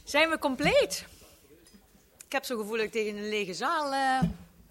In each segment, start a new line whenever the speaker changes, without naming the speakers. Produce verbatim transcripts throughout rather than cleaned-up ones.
Zijn we compleet? Ik heb zo'n gevoel dat ik tegen een lege zaal... Uh...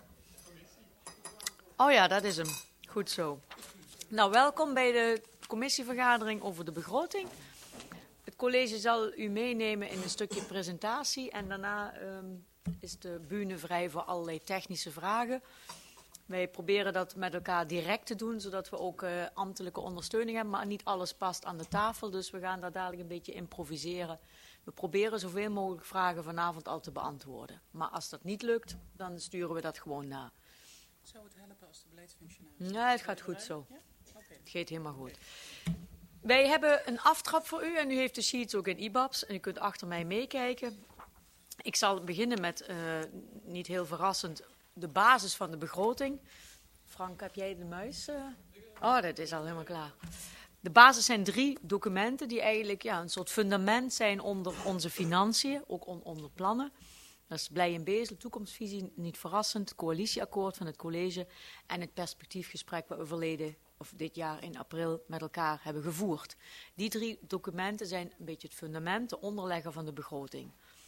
Oh ja, dat is hem. Goed zo. Nou, welkom bij de commissievergadering over de begroting. Het college zal u meenemen in een stukje presentatie en daarna um, is de bühne vrij voor allerlei technische vragen. Wij proberen dat met elkaar direct te doen, zodat we ook uh, ambtelijke ondersteuning hebben, maar niet alles past aan de tafel, dus we gaan daar dadelijk een beetje improviseren. We proberen zoveel mogelijk vragen vanavond al te beantwoorden. Maar als dat niet lukt, dan sturen we dat gewoon na.
Zou het helpen als de beleidsfunctionaris...
Ja, het gaat goed zo.
Ja? Okay.
Het gaat helemaal goed. Wij hebben een aftrap voor u en u heeft de sheets ook in I B A B S en u kunt achter mij meekijken. Ik zal beginnen met, uh, niet heel verrassend, de basis van de begroting. Frank, heb jij de muis? Uh? Oh, dat is al helemaal klaar. De basis zijn drie documenten die eigenlijk ja, een soort fundament zijn onder onze financiën, ook on, onder plannen. Dat is Blij en Bezel, toekomstvisie, niet verrassend, het coalitieakkoord van het college en het perspectiefgesprek wat we verleden of dit jaar in april met elkaar hebben gevoerd. Die drie documenten zijn een beetje het fundament, de onderlegger van de begroting.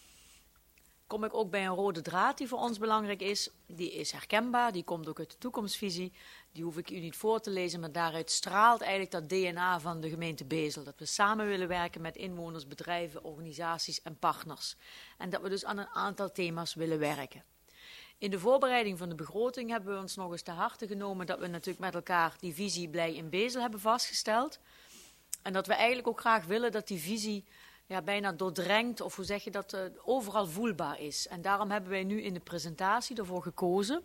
Kom ik ook bij een rode draad die voor ons belangrijk is. Die is herkenbaar, die komt ook uit de toekomstvisie. Die hoef ik u niet voor te lezen, maar daaruit straalt eigenlijk dat D N A van de gemeente Bezel. Dat we samen willen werken met inwoners, bedrijven, organisaties en partners. En dat we dus aan een aantal thema's willen werken. In de voorbereiding van de begroting hebben we ons nog eens te harte genomen dat we natuurlijk met elkaar die visie Blij in Bezel hebben vastgesteld. En dat we eigenlijk ook graag willen dat die visie ja, bijna doordrenkt, of hoe zeg je dat, uh, overal voelbaar is. En daarom hebben wij nu in de presentatie ervoor gekozen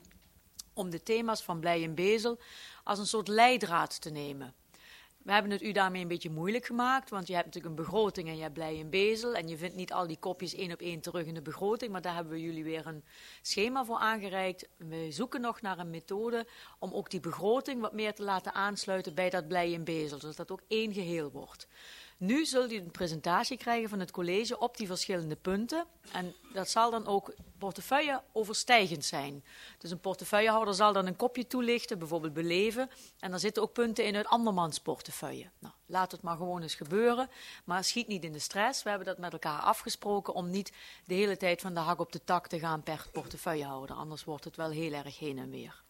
om de thema's van Blij in Bezel als een soort leidraad te nemen. We hebben het u daarmee een beetje moeilijk gemaakt, want je hebt natuurlijk een begroting en je hebt Blij in Bezel en je vindt niet al die kopjes één op één terug in de begroting, maar daar hebben we jullie weer een schema voor aangereikt. We zoeken nog naar een methode om ook die begroting wat meer te laten aansluiten bij dat Blij in Bezel, zodat dat ook één geheel wordt. Nu zult u een presentatie krijgen van het college op die verschillende punten. En dat zal dan ook portefeuille overstijgend zijn. Dus een portefeuillehouder zal dan een kopje toelichten, bijvoorbeeld beleven. En daar zitten ook punten in uit andermans portefeuille. Nou, laat het maar gewoon eens gebeuren. Maar schiet niet in de stress. We hebben dat met elkaar afgesproken om niet de hele tijd van de hak op de tak te gaan per portefeuillehouder. Anders wordt het wel heel erg heen en weer.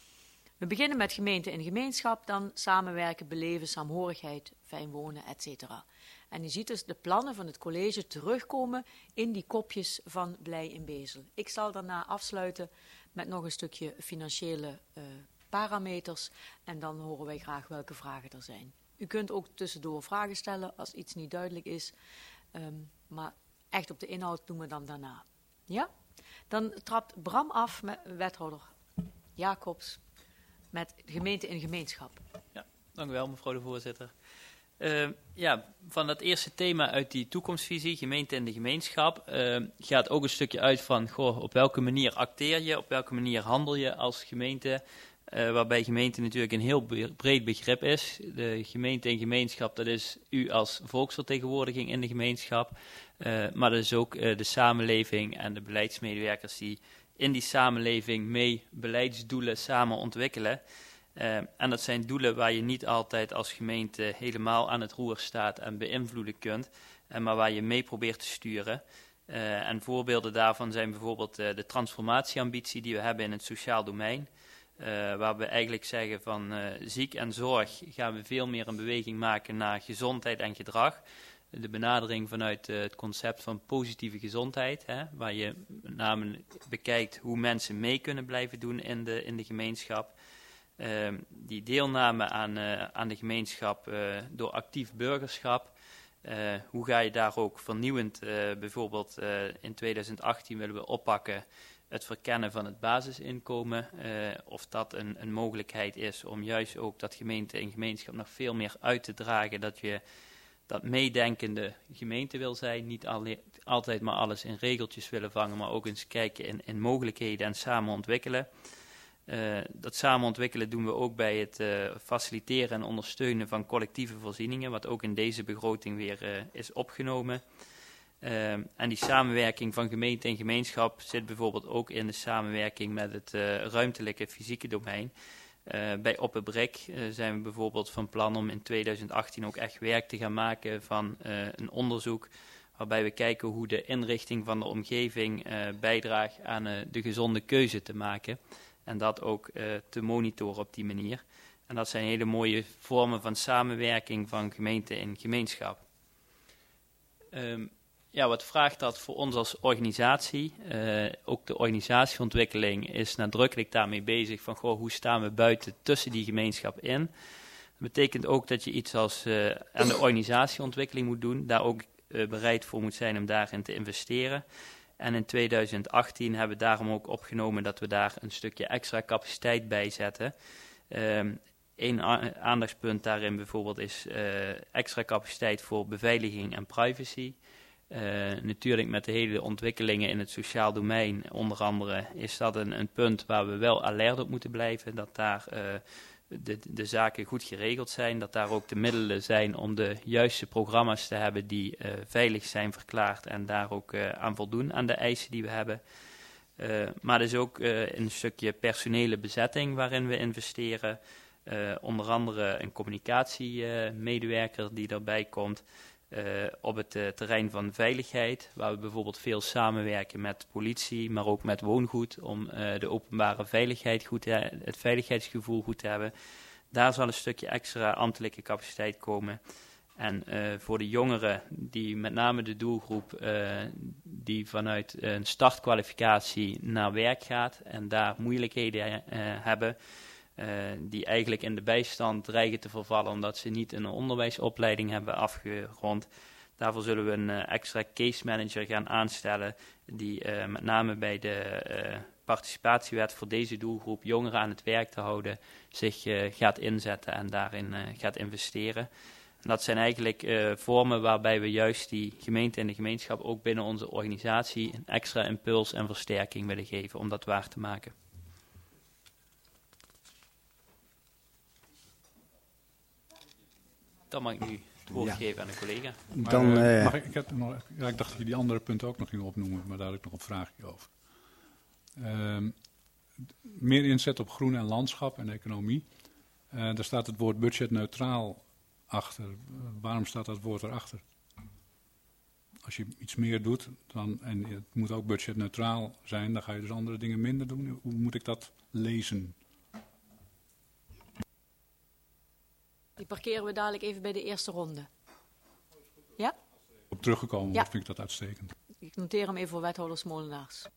We beginnen met gemeente en gemeenschap, dan samenwerken, beleven, saamhorigheid, fijn wonen, et cetera. En u ziet dus de plannen van het college terugkomen in die kopjes van Blij in Bezel. Ik zal daarna afsluiten met nog een stukje financiële uh, parameters en dan horen wij graag welke vragen er zijn. U kunt ook tussendoor vragen stellen als iets niet duidelijk is, um, maar echt op de inhoud doen we dan daarna. Ja? Dan trapt Bram af met wethouder Jacobs. Met gemeente en gemeenschap.
Ja, dank u wel, mevrouw de voorzitter. Uh, ja, van dat eerste thema uit die toekomstvisie, gemeente en de gemeenschap, uh, gaat ook een stukje uit van, goh, op welke manier acteer je, op welke manier handel je als gemeente, uh, waarbij gemeente natuurlijk een heel breed begrip is. De gemeente en gemeenschap, dat is u als volksvertegenwoordiging in de gemeenschap, uh, maar dat is ook uh, de samenleving en de beleidsmedewerkers die in die samenleving mee beleidsdoelen samen ontwikkelen. Uh, en dat zijn doelen waar je niet altijd als gemeente helemaal aan het roer staat en beïnvloeden kunt, uh, maar waar je mee probeert te sturen. Uh, en voorbeelden daarvan zijn bijvoorbeeld uh, de transformatieambitie die we hebben in het sociaal domein, uh, waar we eigenlijk zeggen van uh, ziek en zorg gaan we veel meer een beweging maken naar gezondheid en gedrag. De benadering vanuit uh, het concept van positieve gezondheid, hè, waar je met name bekijkt hoe mensen mee kunnen blijven doen in de, in de gemeenschap. Uh, die deelname aan, uh, aan de gemeenschap uh, door actief burgerschap. Uh, hoe ga je daar ook vernieuwend, uh, bijvoorbeeld uh, in tweeduizend achttien willen we oppakken het verkennen van het basisinkomen. Uh, of dat een, een mogelijkheid is om juist ook dat gemeente en gemeenschap nog veel meer uit te dragen, dat je dat meedenkende gemeente wil zijn, niet alle, altijd maar alles in regeltjes willen vangen, maar ook eens kijken in, in mogelijkheden en samen ontwikkelen. Uh, dat samen ontwikkelen doen we ook bij het uh, faciliteren en ondersteunen van collectieve voorzieningen, wat ook in deze begroting weer uh, is opgenomen. Uh, en die samenwerking van gemeente en gemeenschap zit bijvoorbeeld ook in de samenwerking met het uh, ruimtelijke fysieke domein. Uh, bij Oppenbrik uh, zijn we bijvoorbeeld van plan om in tweeduizend achttien ook echt werk te gaan maken van uh, een onderzoek waarbij we kijken hoe de inrichting van de omgeving uh, bijdraagt aan uh, de gezonde keuze te maken en dat ook uh, te monitoren op die manier. En dat zijn hele mooie vormen van samenwerking van gemeente en gemeenschap. Um, ja, wat vraagt dat voor ons als organisatie? Uh, ook de organisatieontwikkeling is nadrukkelijk daarmee bezig van goh, hoe staan we buiten tussen die gemeenschap in. Dat betekent ook dat je iets als uh, aan de organisatieontwikkeling moet doen, daar ook uh, bereid voor moet zijn om daarin te investeren. En in tweeduizend achttien hebben we daarom ook opgenomen dat we daar een stukje extra capaciteit bij zetten. Um, Eén aandachtspunt daarin bijvoorbeeld is uh, extra capaciteit voor beveiliging en privacy. Uh, natuurlijk met de hele ontwikkelingen in het sociaal domein, onder andere, is dat een, een punt waar we wel alert op moeten blijven. Dat daar uh, de, de zaken goed geregeld zijn, dat daar ook de middelen zijn om de juiste programma's te hebben die uh, veilig zijn verklaard en daar ook uh, aan voldoen aan de eisen die we hebben. Uh, maar er is ook uh, een stukje personele bezetting waarin we investeren. Uh, onder andere een communicatiemedewerker uh, die daarbij komt uh, op het uh, terrein van veiligheid, waar we bijvoorbeeld veel samenwerken met politie, maar ook met woongoed, om uh, de openbare veiligheid goed te, het veiligheidsgevoel goed te hebben. Daar zal een stukje extra ambtelijke capaciteit komen. En uh, voor de jongeren, die met name de doelgroep uh, die vanuit een startkwalificatie naar werk gaat en daar moeilijkheden uh, hebben, Uh, die eigenlijk in de bijstand dreigen te vervallen omdat ze niet een onderwijsopleiding hebben afgerond. Daarvoor zullen we een uh, extra case manager gaan aanstellen die uh, met name bij de uh, participatiewet voor deze doelgroep jongeren aan het werk te houden zich uh, gaat inzetten en daarin uh, gaat investeren. En dat zijn eigenlijk uh, vormen waarbij we juist die gemeente en de gemeenschap ook binnen onze organisatie een extra impuls en versterking willen geven om dat waar te maken. Dan mag ik nu het woord ja. geven aan een collega.
Maar, Dan, uh, mag ik, ik, heb nog, ja, ik dacht dat je die andere punten ook nog ging opnoemen, maar daar heb ik nog een vraagje over. Uh, meer inzet op groen en landschap en economie. Uh, daar staat het woord budgetneutraal achter. Uh, waarom staat dat woord erachter? Als je iets meer doet, dan, en het moet ook budgetneutraal zijn, dan ga je dus andere dingen minder doen. Hoe moet ik dat lezen?
Die parkeren we dadelijk even bij de eerste ronde. Ja?
Op teruggekomen
ja.
vind ik dat uitstekend.
Ik noteer hem even voor wethouders Molenaars.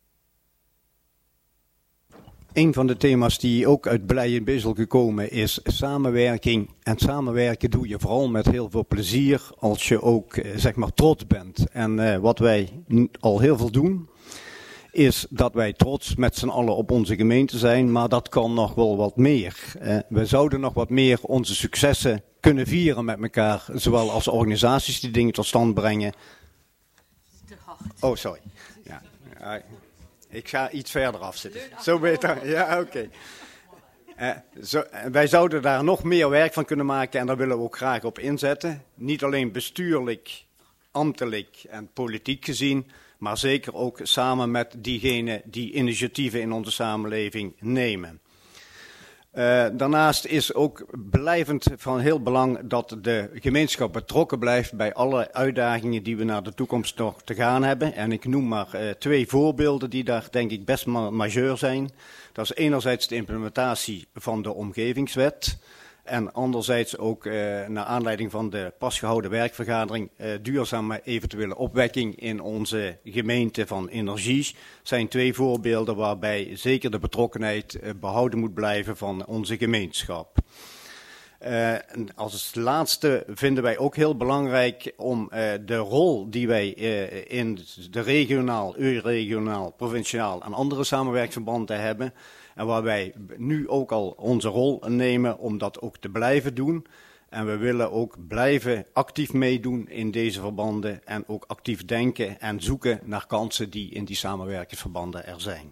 Een van de thema's die ook uit Blij en Bezel gekomen is samenwerking. En samenwerken doe je vooral met heel veel plezier als je ook eh, zeg maar trots bent. En uh, wat wij al heel veel doen, is dat wij trots met z'n allen op onze gemeente zijn, maar dat kan nog wel wat meer. Eh, we zouden nog wat meer onze successen kunnen vieren met elkaar, zowel als organisaties die dingen tot stand brengen.
Te hard.
Oh, sorry. Ja. Ja, ik ga iets verder afzitten. Zo beter. Ja, oké. Okay. Uh, wij zouden daar nog meer werk van kunnen maken en daar willen we ook graag op inzetten. Niet alleen bestuurlijk, ambtelijk en politiek gezien, maar zeker ook samen met diegenen die initiatieven in onze samenleving nemen. Uh, daarnaast is ook blijvend van heel belang dat de gemeenschap betrokken blijft bij alle uitdagingen die we naar de toekomst nog te gaan hebben. En ik noem maar uh, twee voorbeelden die daar denk ik best ma- majeur zijn. Dat is enerzijds de implementatie van de omgevingswet. En anderzijds ook uh, naar aanleiding van de pas gehouden werkvergadering uh, duurzame eventuele opwekking in onze gemeente van energie. Zijn twee voorbeelden waarbij zeker de betrokkenheid uh, behouden moet blijven van onze gemeenschap. Uh, als laatste vinden wij ook heel belangrijk om uh, de rol die wij uh, in de regionaal, regionaal, provinciaal en andere samenwerkingsverbanden hebben. En waar wij nu ook al onze rol nemen om dat ook te blijven doen. En we willen ook blijven actief meedoen in deze verbanden. En ook actief denken en zoeken naar kansen die in die samenwerkingsverbanden er zijn.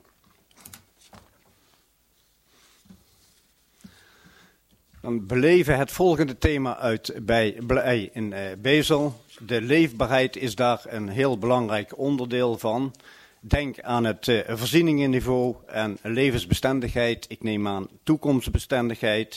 Dan beleven het volgende thema uit bij Blij in uh, Bezel. De leefbaarheid is daar een heel belangrijk onderdeel van. Denk aan het uh, voorzieningenniveau en levensbestendigheid. Ik neem aan toekomstbestendigheid.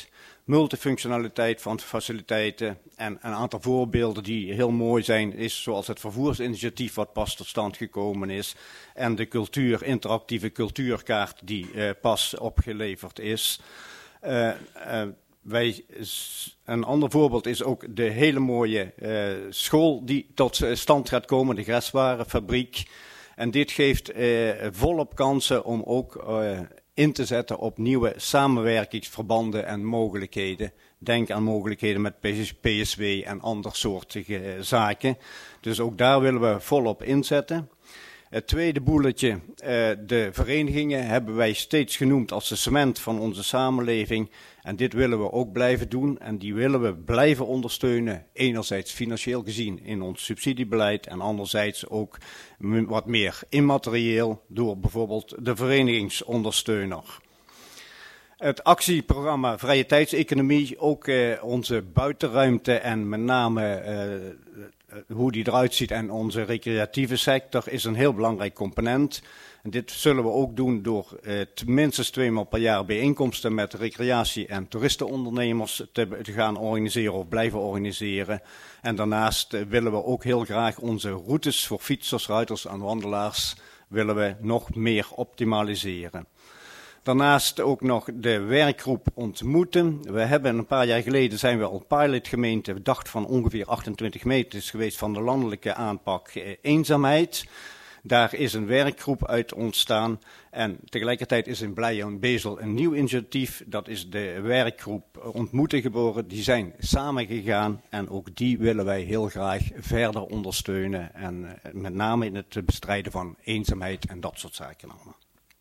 multifunctionaliteit van faciliteiten. En een aantal voorbeelden die heel mooi zijn, is zoals het vervoersinitiatief wat pas tot stand gekomen is. En de cultuur, interactieve cultuurkaart die uh, pas opgeleverd is. Uh, uh, wij, een ander voorbeeld is ook de hele mooie uh, school die tot stand gaat komen, de Greswarenfabriek. En dit geeft uh, volop kansen om ook uh, in te zetten op nieuwe samenwerkingsverbanden en mogelijkheden. Denk aan mogelijkheden met P S W en andersoortige uh, zaken. Dus ook daar willen we volop inzetten. Het tweede boeletje, uh, de verenigingen, hebben wij steeds genoemd als de cement van onze samenleving. En dit willen we ook blijven doen en die willen we blijven ondersteunen. Enerzijds financieel gezien in ons subsidiebeleid en anderzijds ook wat meer immaterieel door bijvoorbeeld de verenigingsondersteuner. Het actieprogramma Vrije Tijdseconomie, ook uh, onze buitenruimte en met name uh, hoe die eruit ziet en onze recreatieve sector is een heel belangrijk component. En dit zullen we ook doen door uh, minstens tweemaal per jaar bijeenkomsten met recreatie- en toeristenondernemers te, te gaan organiseren of blijven organiseren. En daarnaast uh, willen we ook heel graag onze routes voor fietsers, ruiters en wandelaars willen we nog meer optimaliseren. Daarnaast ook nog de werkgroep ontmoeten. We hebben een paar jaar geleden zijn we al pilotgemeente, we dachten van ongeveer achtentwintig meters geweest van de landelijke aanpak eh, eenzaamheid. Daar is een werkgroep uit ontstaan en tegelijkertijd is in Blijen en Bezel een nieuw initiatief. Dat is de werkgroep Ontmoeten geboren. Die zijn samengegaan en ook die willen wij heel graag verder ondersteunen. En uh, met name in het bestrijden van eenzaamheid en dat soort zaken allemaal.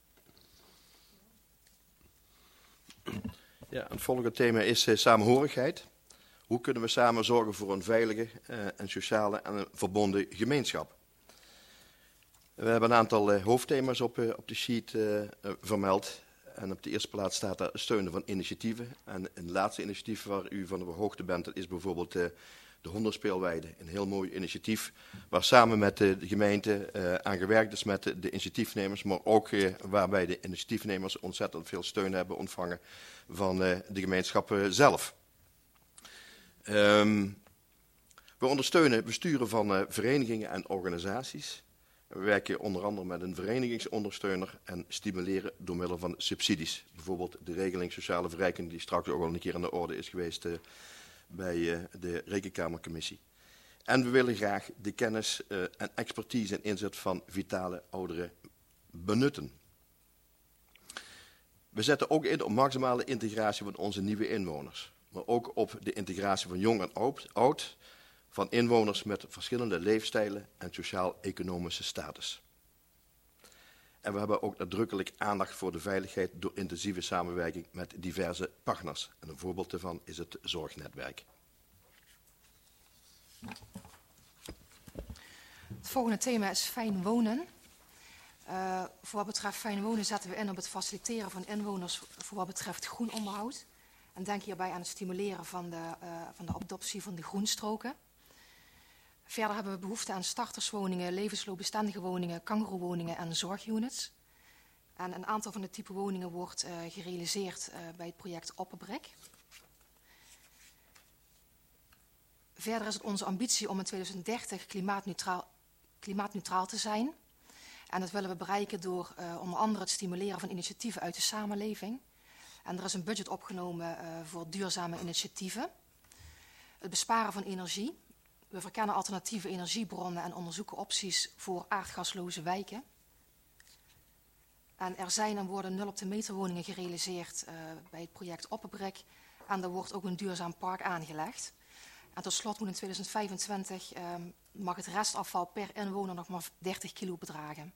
Ja, het volgende thema is uh, samenhorigheid. Hoe kunnen we samen zorgen voor een veilige uh, en sociale en een verbonden gemeenschap? We hebben een aantal uh, hoofdthema's op, uh, op de sheet uh, uh, vermeld. En op de eerste plaats staat daar steunen van initiatieven. En een laatste initiatief waar u van op de hoogte bent, dat is bijvoorbeeld uh, de hondenspeelweide. Een heel mooi initiatief waar samen met uh, de gemeente uh, aan gewerkt is met de, de initiatiefnemers. Maar ook uh, waarbij de initiatiefnemers ontzettend veel steun hebben ontvangen van uh, de gemeenschap uh, zelf. Um, we ondersteunen besturen van uh, verenigingen en organisaties. We werken onder andere met een verenigingsondersteuner en stimuleren door middel van subsidies. Bijvoorbeeld de regeling sociale verrijking die straks ook al een keer aan de orde is geweest uh, bij uh, de Rekenkamercommissie. En we willen graag de kennis uh, en expertise en inzet van vitale ouderen benutten. We zetten ook in op maximale integratie van onze nieuwe inwoners. Maar ook op de integratie van jong en oud, van inwoners met verschillende leefstijlen en sociaal-economische status. En we hebben ook nadrukkelijk aandacht voor de veiligheid door intensieve samenwerking met diverse partners. En een voorbeeld daarvan is het zorgnetwerk.
Het volgende thema is fijn wonen. Uh, voor wat betreft fijn wonen zetten we in op het faciliteren van inwoners voor wat betreft groen onderhoud. En denk hierbij aan het stimuleren van de, uh, van de adoptie van de groenstroken. Verder hebben we behoefte aan starterswoningen, levensloopbestendige woningen, kangoeroewoningen en zorgunits. En een aantal van de type woningen wordt uh, gerealiseerd uh, bij het project Opperbrik. Verder is het onze ambitie om in tweeduizend dertig klimaatneutraal, klimaatneutraal te zijn. En dat willen we bereiken door uh, onder andere het stimuleren van initiatieven uit de samenleving. En er is een budget opgenomen uh, voor duurzame initiatieven. Het besparen van energie. We verkennen alternatieve energiebronnen en onderzoeken opties voor aardgasloze wijken. En er zijn en worden nul op de meter woningen gerealiseerd uh, bij het project Opperbrik. En er wordt ook een duurzaam park aangelegd. En tot slot moet in tweeduizend vijfentwintig uh, mag het restafval per inwoner nog maar dertig kilo bedragen.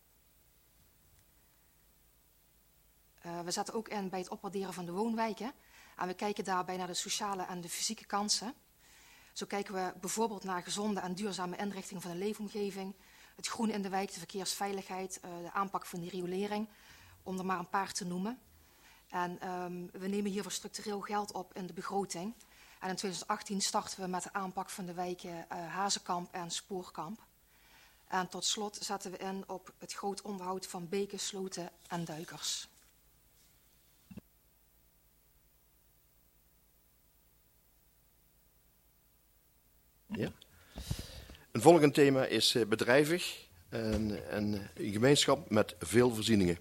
Uh, we zetten ook in bij het opwaarderen van de woonwijken. En we kijken daarbij naar de sociale en de fysieke kansen. Zo kijken we bijvoorbeeld naar gezonde en duurzame inrichting van de leefomgeving, het groen in de wijk, de verkeersveiligheid, uh, de aanpak van die riolering, om er maar een paar te noemen. En um, we nemen hiervoor structureel geld op in de begroting. En in tweeduizend achttien starten we met de aanpak van de wijken uh, Hazenkamp en Spoorkamp. En tot slot zetten we in op het groot onderhoud van beken, sloten en duikers.
Een volgend thema is uh, bedrijvig en een gemeenschap met veel voorzieningen.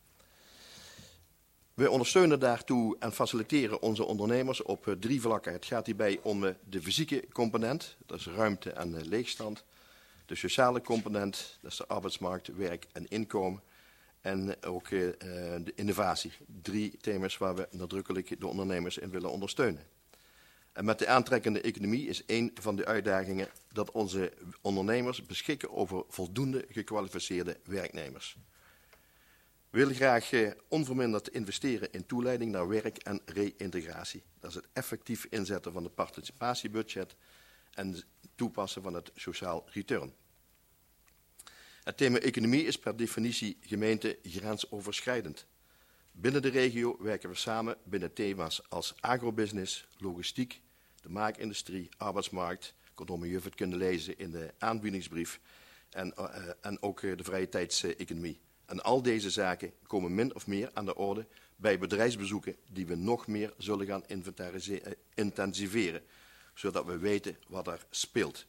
We ondersteunen daartoe en faciliteren onze ondernemers op uh, drie vlakken. Het gaat hierbij om uh, de fysieke component, dat is ruimte en uh, leegstand. De sociale component, dat is de arbeidsmarkt, werk en inkomen. En ook uh, de innovatie. Drie thema's waar we nadrukkelijk de ondernemers in willen ondersteunen. En met de aantrekkende economie is een van de uitdagingen dat onze ondernemers beschikken over voldoende gekwalificeerde werknemers. We willen graag uh, onverminderd investeren in toeleiding naar werk en reïntegratie. Dat is het effectief inzetten van het participatiebudget en het toepassen van het sociaal return. Het thema economie is per definitie gemeente grensoverschrijdend. Binnen de regio werken we samen binnen thema's als agrobusiness, logistiek, de maakindustrie, arbeidsmarkt. Kortom, u heeft het kunnen lezen in de aanbiedingsbrief en, uh, en ook uh, de vrije tijdseconomie. En al deze zaken komen min of meer aan de orde bij bedrijfsbezoeken die we nog meer zullen gaan intensiveren, zodat we weten wat er speelt.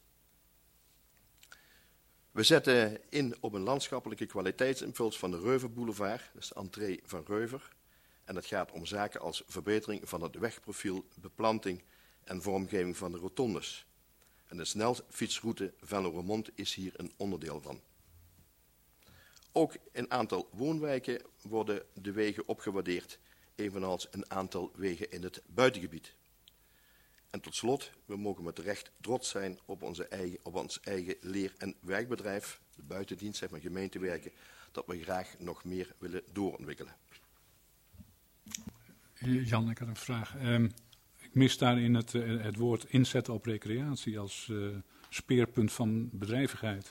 We zetten in op een landschappelijke kwaliteitsimpuls van de Reuver Boulevard, dat is de entree van Reuver. En het gaat om zaken als verbetering van het wegprofiel, beplanting en vormgeving van de rotondes. En de snelfietsroute Venlo-Roermond is hier een onderdeel van. Ook een aantal woonwijken worden de wegen opgewaardeerd, evenals een aantal wegen in het buitengebied. En tot slot, we mogen met recht trots zijn op, onze eigen, op ons eigen leer- en werkbedrijf, de buitendienst, zeg maar gemeentewerken, dat we graag nog meer willen doorontwikkelen.
Jan, ik had een vraag. Um, ik mis daarin het, uh, het woord inzetten op recreatie als uh, speerpunt van bedrijvigheid.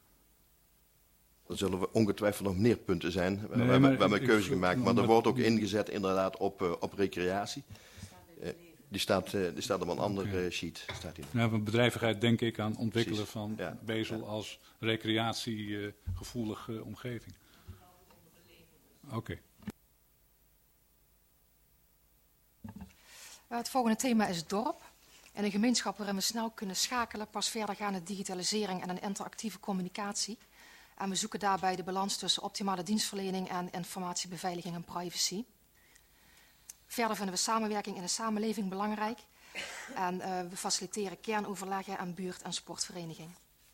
Er zullen we ongetwijfeld nog meer punten zijn. We,
Nee,
we, hebben, we
ik,
hebben een keuze
ik,
gemaakt, maar er wordt ook ingezet inderdaad op, uh, op recreatie. Uh, die, staat, uh, die staat op een andere okay. uh, sheet. Staat
nou, van bedrijvigheid denk ik aan ontwikkelen Precies. van
ja.
Bezel
ja.
als recreatiegevoelige uh, omgeving. Oké. Okay.
Uh, het volgende thema is dorp. En een gemeenschap waarin we snel kunnen schakelen, pas verdergaande digitalisering en een interactieve communicatie. En we zoeken daarbij de balans tussen optimale dienstverlening en informatiebeveiliging en privacy. Verder vinden we samenwerking in de samenleving belangrijk. En uh, we faciliteren kernoverleggen en buurt- en sportverenigingen.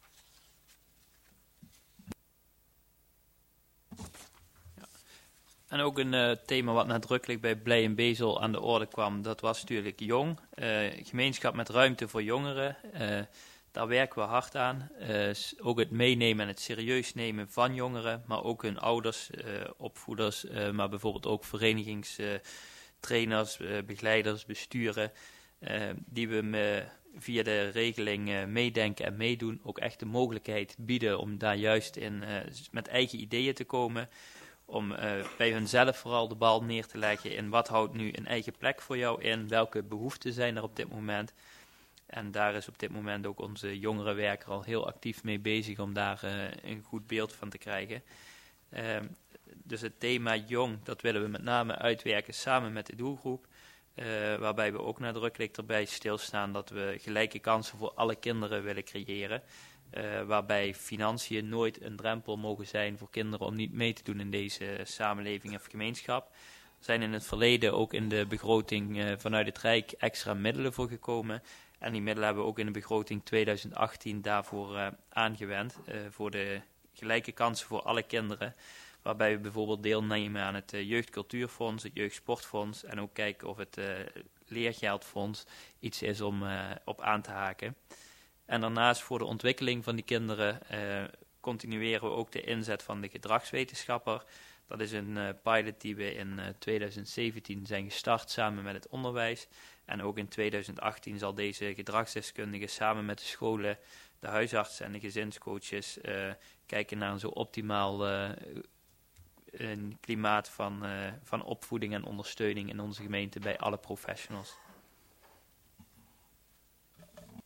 Ja. En ook een uh, thema wat nadrukkelijk bij Blij en Bezel aan de orde kwam, dat was natuurlijk jong. Uh, gemeenschap met ruimte voor jongeren. Uh, Daar werken we hard aan. Uh, ook het meenemen en het serieus nemen van jongeren, maar ook hun ouders, uh, opvoeders, uh, maar bijvoorbeeld ook verenigingstrainers, uh, uh, begeleiders, besturen, uh, die we me via de regeling uh, meedenken en meedoen, ook echt de mogelijkheid bieden om daar juist in uh, met eigen ideeën te komen, om uh, bij hunzelf vooral de bal neer te leggen in wat houdt nu een eigen plek voor jou in, welke behoeften zijn er op dit moment. En daar is op dit moment ook onze jongerenwerker al heel actief mee bezig om daar uh, een goed beeld van te krijgen. Uh, dus het thema jong, dat willen we met name uitwerken samen met de doelgroep. Uh, waarbij we ook nadrukkelijk erbij stilstaan dat we gelijke kansen voor alle kinderen willen creëren. Uh, waarbij financiën nooit een drempel mogen zijn voor kinderen om niet mee te doen in deze samenleving of gemeenschap. Er zijn in het verleden ook in de begroting uh, vanuit het Rijk extra middelen voor gekomen. En die middelen hebben we ook in de begroting twintig achttien daarvoor uh, aangewend. Uh, voor de gelijke kansen voor alle kinderen. Waarbij we bijvoorbeeld deelnemen aan het uh, Jeugdcultuurfonds, het Jeugdsportfonds. En ook kijken of het uh, Leergeldfonds iets is om uh, op aan te haken. En daarnaast voor de ontwikkeling van die kinderen uh, continueren we ook de inzet van de gedragswetenschapper. Dat is een uh, pilot die we in uh, twintig zeventien zijn gestart samen met het onderwijs. En ook in twintig achttien zal deze gedragsdeskundige samen met de scholen, de huisartsen en de gezinscoaches uh, kijken naar een zo optimaal uh, een klimaat van, uh, van opvoeding en ondersteuning in onze gemeente bij alle professionals.
Dat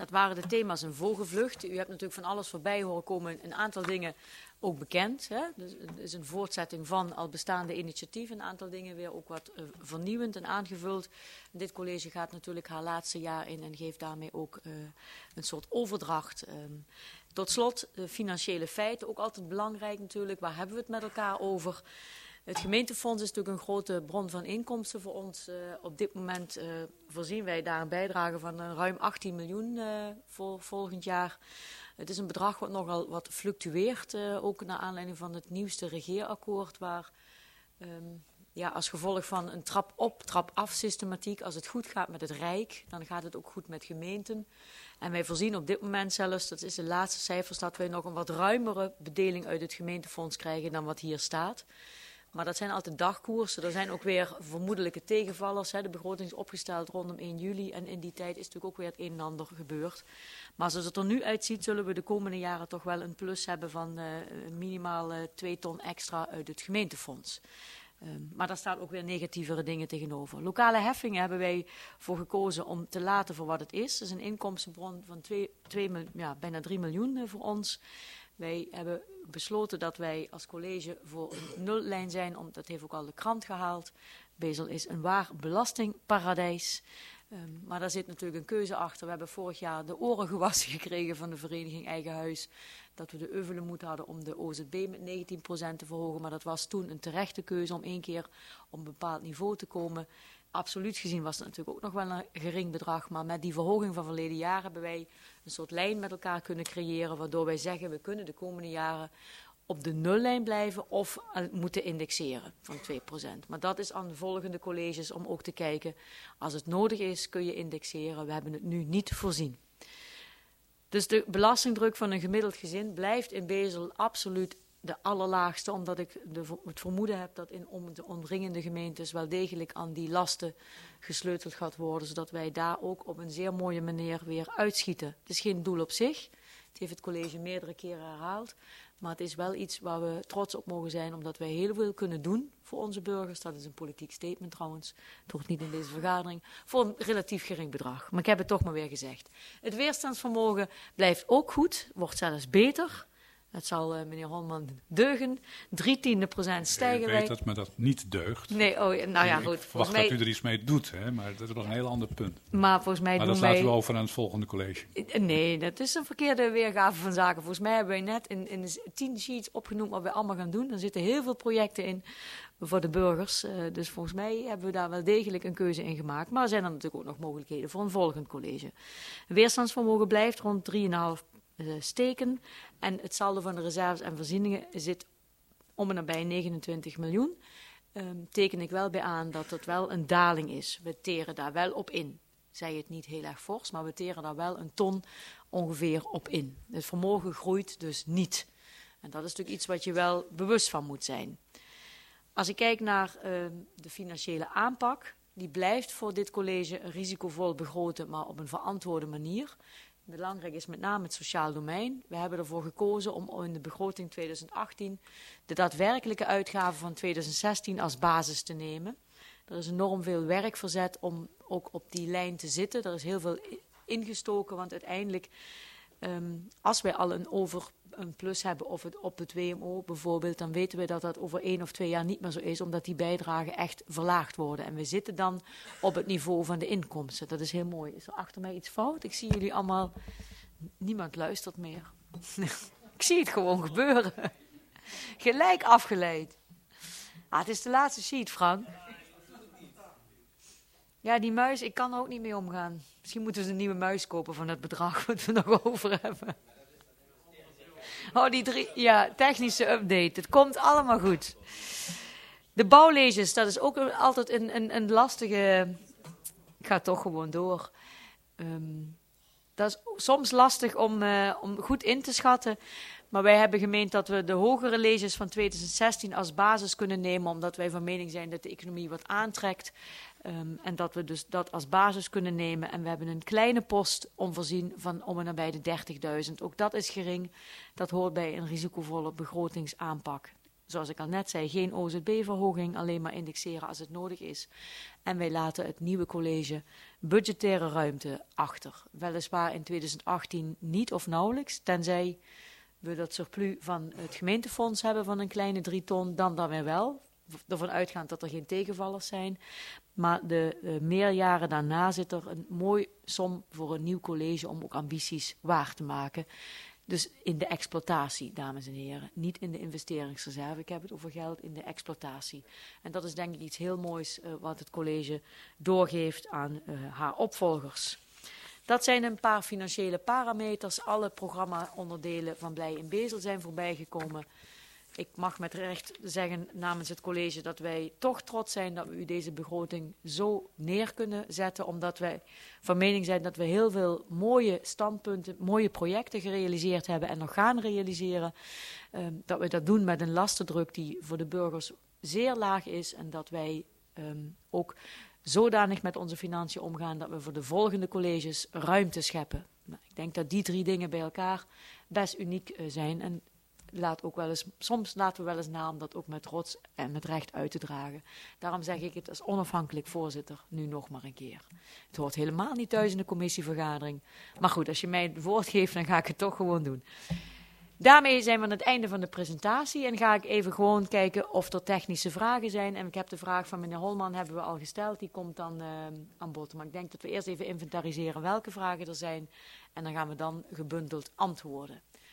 dat waren de thema's in vogelvlucht. U hebt natuurlijk van alles voorbij horen komen, een aantal dingen ook bekend. Hè? Dus het is een voortzetting van al bestaande initiatieven, een aantal dingen weer ook wat uh, vernieuwend en aangevuld. En dit college gaat natuurlijk haar laatste jaar in en geeft daarmee ook uh, een soort overdracht. Um, tot slot, de financiële feiten, ook altijd belangrijk natuurlijk. Waar hebben we het met elkaar over? Het gemeentefonds is natuurlijk een grote bron van inkomsten voor ons. Uh, op dit moment uh, voorzien wij daar een bijdrage van uh, ruim achttien miljoen uh, voor volgend jaar. Het is een bedrag wat nogal wat fluctueert, uh, ook naar aanleiding van het nieuwste regeerakkoord, waar um, ja, als gevolg van een trap op, trap af systematiek, als het goed gaat met het Rijk, dan gaat het ook goed met gemeenten. En wij voorzien op dit moment zelfs, dat is de laatste cijfers, dat wij nog een wat ruimere bedeling uit het gemeentefonds krijgen dan wat hier staat. Maar dat zijn altijd dagkoersen. Er zijn ook weer vermoedelijke tegenvallers. Hè. De begroting is opgesteld rondom één juli. En in die tijd is natuurlijk ook weer het een en ander gebeurd. Maar zoals het er nu uitziet, zullen we de komende jaren toch wel een plus hebben van uh, minimaal uh, twee ton extra uit het gemeentefonds. Um, maar daar staan ook weer negatievere dingen tegenover. Lokale heffingen hebben wij voor gekozen om te laten voor wat het is. Dat is een inkomstenbron van twee, twee, ja, bijna drie miljoen uh, voor ons. Wij hebben besloten dat wij als college voor een nullijn zijn, omdat dat heeft ook al de krant gehaald. Bezel is een waar belastingparadijs. Um, maar daar zit natuurlijk een keuze achter. We hebben vorig jaar de oren gewassen gekregen van de vereniging Eigen Huis. Dat we de euvelenmoed hadden om de O Z B met negentien procent te verhogen. Maar dat was toen een terechte keuze om één keer op een bepaald niveau te komen. Absoluut gezien was het natuurlijk ook nog wel een gering bedrag. Maar met die verhoging van verleden jaar hebben wij een soort lijn met elkaar kunnen creëren. Waardoor wij zeggen, we kunnen de komende jaren op de nullijn blijven of moeten indexeren van twee procent. Maar dat is aan de volgende colleges om ook te kijken. Als het nodig is, kun je indexeren. We hebben het nu niet voorzien. Dus de belastingdruk van een gemiddeld gezin blijft in Bezel absoluut de allerlaagste. Omdat ik de, het vermoeden heb dat in om de omringende gemeentes wel degelijk aan die lasten gesleuteld gaat worden. Zodat wij daar ook op een zeer mooie manier weer uitschieten. Het is geen doel op zich. Het heeft het college meerdere keren herhaald. Maar het is wel iets waar we trots op mogen zijn, omdat wij heel veel kunnen doen voor onze burgers. Dat is een politiek statement trouwens, toch niet in deze vergadering, voor een relatief gering bedrag. Maar ik heb het toch maar weer gezegd. Het weerstandsvermogen blijft ook goed, wordt zelfs beter. Het zal uh, meneer Holman deugen. Drie tiende procent stijgen wij.
Ik weet dat me dat niet deugt.
Nee, oh, nou ja, goed.
Ik verwacht mij... dat u er iets mee doet, hè? Maar dat is nog een heel ander punt.
Maar volgens mij
maar
doen
dat
wij...
laten we over aan het volgende college.
Nee, dat is een verkeerde weergave van zaken. Volgens mij hebben wij net in, in de tien sheets opgenoemd wat wij allemaal gaan doen. Er zitten heel veel projecten in voor de burgers. Uh, dus volgens mij hebben we daar wel degelijk een keuze in gemaakt. Maar er zijn er natuurlijk ook nog mogelijkheden voor een volgend college. Weerstandsvermogen blijft rond drie komma vijf steken. En het saldo van de reserves en voorzieningen zit om en nabij negenentwintig miljoen. Um, teken ik wel bij aan dat het wel een daling is. We teren daar wel op in. Zij het niet heel erg fors, maar we teren daar wel een ton ongeveer op in. Het vermogen groeit dus niet. En dat is natuurlijk iets wat je wel bewust van moet zijn. Als ik kijk naar uh, de financiële aanpak, die blijft voor dit college risicovol begroten, maar op een verantwoorde manier. Belangrijk is met name het sociaal domein. We hebben ervoor gekozen om in de begroting tweeduizend achttien de daadwerkelijke uitgaven van tweeduizend zestien als basis te nemen. Er is enorm veel werk verzet om ook op die lijn te zitten. Er is heel veel ingestoken, want uiteindelijk, um, als wij al een over een plus hebben of het op het W M O bijvoorbeeld, dan weten we dat dat over één of twee jaar niet meer zo is, omdat die bijdragen echt verlaagd worden. En we zitten dan op het niveau van de inkomsten. Dat is heel mooi. Is er achter mij iets fout? Ik zie jullie allemaal... Niemand luistert meer. Ik zie het gewoon gebeuren. Gelijk afgeleid. Ah, het is de laatste sheet, Frank. Ja, die muis, ik kan er ook niet mee omgaan. Misschien moeten we een nieuwe muis kopen van het bedrag wat we nog over hebben. Oh, die drie, ja, technische update. Het komt allemaal goed. De bouwleges, dat is ook altijd een, een, een lastige... Ik ga toch gewoon door. Um, dat is soms lastig om, uh, om goed in te schatten. Maar wij hebben gemeend dat we de hogere leges van tweeduizend zestien als basis kunnen nemen, omdat wij van mening zijn dat de economie wat aantrekt. Um, en dat we dus dat als basis kunnen nemen. En we hebben een kleine post onvoorzien van om en nabij de dertigduizend. Ook dat is gering. Dat hoort bij een risicovolle begrotingsaanpak. zoals ik al net zei, geen O Z B-verhoging, alleen maar indexeren als het nodig is. En wij laten het nieuwe college budgettaire ruimte achter. Weliswaar in tweeduizend achttien niet of nauwelijks, tenzij we dat surplus van het gemeentefonds hebben van een kleine drie ton, dan dan weer wel. Ervan uitgaand dat er geen tegenvallers zijn. Maar de uh, meerjaren daarna zit er een mooi som voor een nieuw college om ook ambities waar te maken. Dus in de exploitatie, dames en heren. Niet in de investeringsreserve. Ik heb het over geld in de exploitatie. En dat is denk ik iets heel moois uh, wat het college doorgeeft aan uh, haar opvolgers. Dat zijn een paar financiële parameters. Alle programma-onderdelen van Blij in Bezel zijn voorbijgekomen. Ik mag met recht zeggen namens het college dat wij toch trots zijn dat we u deze begroting zo neer kunnen zetten. Omdat wij van mening zijn dat we heel veel mooie standpunten, mooie projecten gerealiseerd hebben en nog gaan realiseren. Um, dat we dat doen met een lastendruk die voor de burgers zeer laag is. En dat wij um, ook zodanig met onze financiën omgaan dat we voor de volgende colleges ruimte scheppen. Nou, ik denk dat die drie dingen bij elkaar best uniek uh, zijn. En Laat ook wel eens, soms laten we wel eens na om dat ook met trots en met recht uit te dragen. Daarom zeg ik het als onafhankelijk voorzitter nu nog maar een keer. Het hoort helemaal niet thuis in de commissievergadering. Maar goed, als je mij het woord geeft, dan ga ik het toch gewoon doen. Daarmee zijn we aan het einde van de presentatie en ga ik even gewoon kijken of er technische vragen zijn. En ik heb de vraag van meneer Holman hebben we al gesteld, die komt dan uh, aan bod. Maar ik denk dat we eerst even inventariseren welke vragen er zijn en dan gaan we dan gebundeld antwoorden.